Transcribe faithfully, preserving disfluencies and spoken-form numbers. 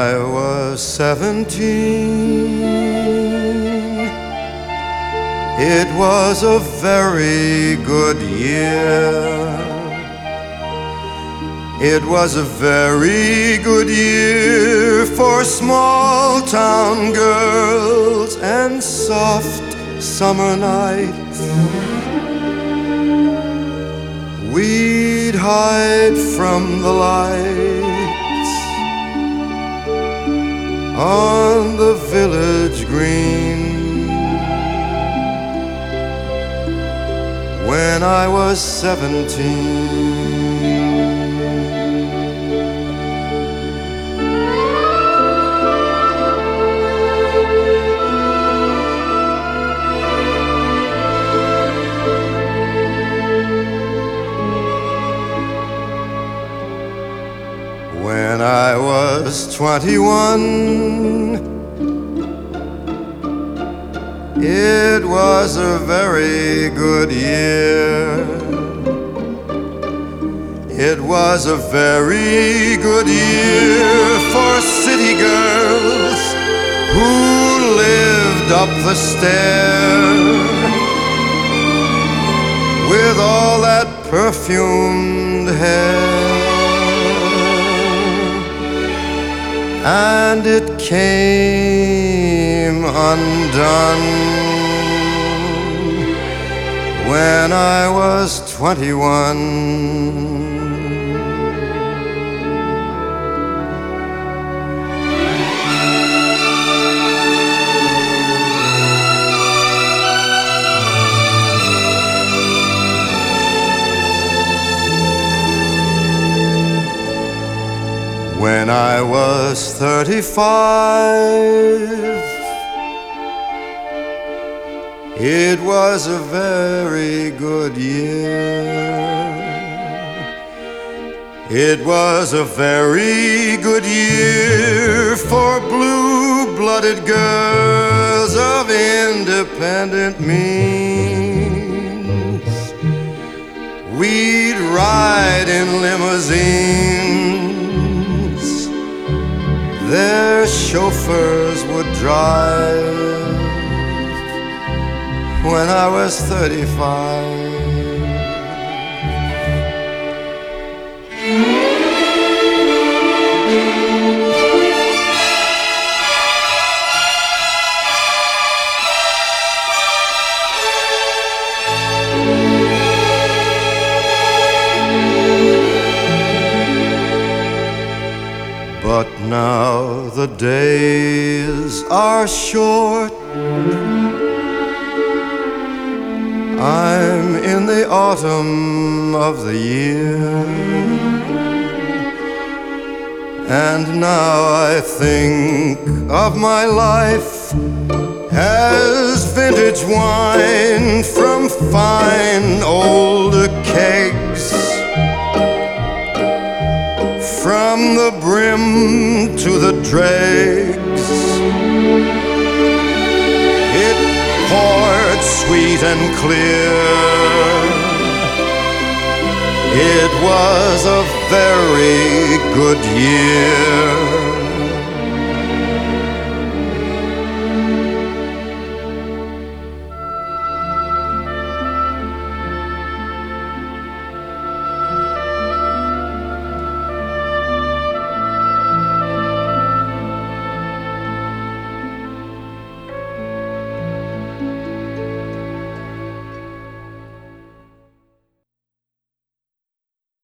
I was seventeen, it was a very good year. It was a very good year for small town girls and soft summer nights. We'd hide from the lights on the village green when I was seventeen. When I was twenty-one, it was a very good year. It was a very good year for city girls who lived up the stair with all that perfumed hair. And it came undone when I was twenty-one. When I was thirty-five, it was a very good year. It was a very good year for blue-blooded girls of independent means. We'd ride in limousines, their chauffeurs would drive when I was thirty-five. But now the days are short. I'm in the autumn of the year, and now I think of my life as vintage wine from fine old kegs. From the brim to the dregs, it poured sweet and clear. It was a very good year.